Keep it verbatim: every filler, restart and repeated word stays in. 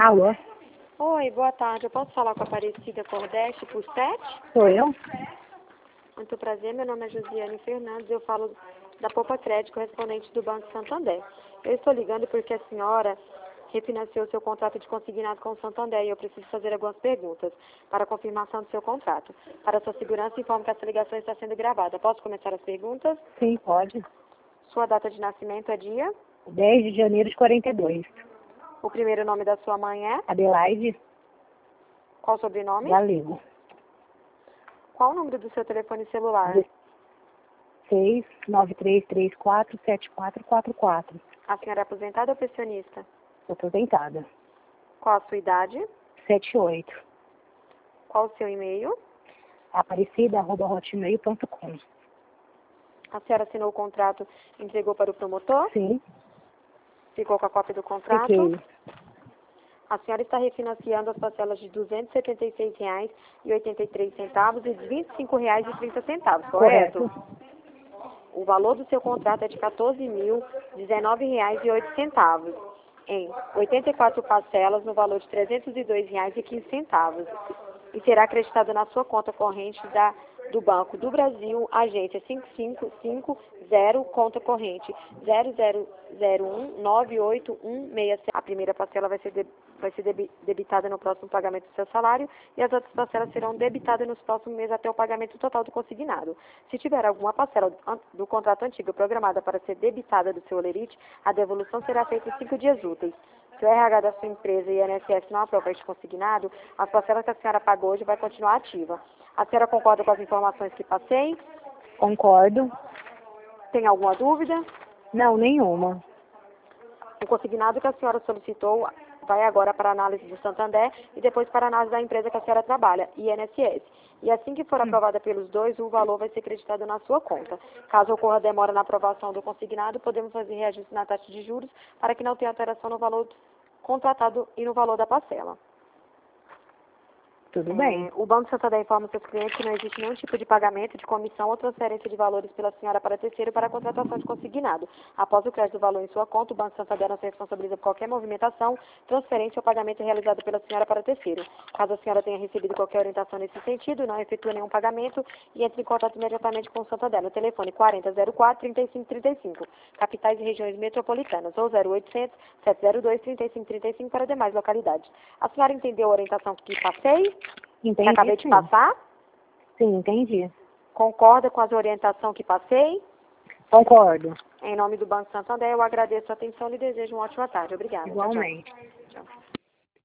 Alô? Oi, boa tarde. Eu posso falar com a Aparecida Cordeste por sete? Sou eu? Muito prazer, meu nome é Josiane Fernandes, eu falo da Poupa Crédito, correspondente do Banco Santander. Eu estou ligando porque a senhora refinanciou seu contrato de consignado com o Santander e eu preciso fazer algumas perguntas para a confirmação do seu contrato. Para sua segurança, informo que essa ligação está sendo gravada. Posso começar as perguntas? Sim, pode. Sua data de nascimento é dia? dez de janeiro de quarenta e dois. O primeiro nome da sua mãe é? Adelaide Qual o sobrenome? Galego. Qual o número do seu telefone celular? seis nove três três quatro sete quatro quatro quatro. A senhora é aposentada ou pensionista? Sou aposentada. Qual a sua idade? setenta e oito. Qual o seu e-mail? Aparecida, arroba hotmail ponto com. A senhora assinou o contrato e entregou para o promotor? Sim, Ficou com a cópia do contrato? fiquei. A senhora está refinanciando as parcelas de duzentos e setenta e seis reais e oitenta e três centavos e de vinte e cinco reais e trinta centavos, correto? Correto. O valor do seu contrato é de quatorze mil e dezenove reais e oito centavos, em oitenta e quatro parcelas no valor de trezentos e dois reais e quinze centavos. E será acreditado na sua conta corrente da, do Banco do Brasil, agência cinco cinco cinco zero, conta corrente zero zero zero um nove oito um seis sete. A primeira parcela vai ser, de, vai ser debi, debitada no próximo pagamento do seu salário e as outras parcelas serão debitadas nos próximos meses até o pagamento total do consignado. Se tiver alguma parcela do, do contrato antigo programada para ser debitada do seu holerite, a devolução será feita em cinco dias úteis. Se o R H da sua empresa e o I N S S não aprovar este consignado, as parcelas que a senhora pagou hoje vai continuar ativa. A senhora concorda com as informações que passei? Concordo. Tem alguma dúvida? Não, nenhuma. O consignado que a senhora solicitou vai agora para a análise do Santander e depois para a análise da empresa que a senhora trabalha, I N S S. E assim que for aprovada pelos dois, o valor vai ser creditado na sua conta. Caso ocorra demora na aprovação do consignado, podemos fazer reajuste na taxa de juros para que não tenha alteração no valor contratado e no valor da parcela. Tudo É, bem. o Banco Santander informa seus clientes que não existe nenhum tipo de pagamento, de comissão ou transferência de valores pela senhora para terceiro para a contratação de consignado. Após o crédito do valor em sua conta, o Banco Santander não se responsabiliza por qualquer movimentação, transferência ou pagamento realizado pela senhora para terceiro. Caso a senhora tenha recebido qualquer orientação nesse sentido, não efetua nenhum pagamento e entre em contato imediatamente com o Santander no telefone quarenta zero quatro, trinta e cinco trinta e cinco, capitais e regiões metropolitanas, ou zero oitocentos, sete zero dois, trinta e cinco trinta e cinco para demais localidades. A senhora entendeu a orientação que passei? Entendi, Que acabei de sim. passar? Sim, entendi. Concorda com as orientações que passei? Concordo. Em nome do Banco Santander, eu agradeço a atenção e lhe desejo uma ótima tarde. Obrigada. Tchau, tchau. Igualmente.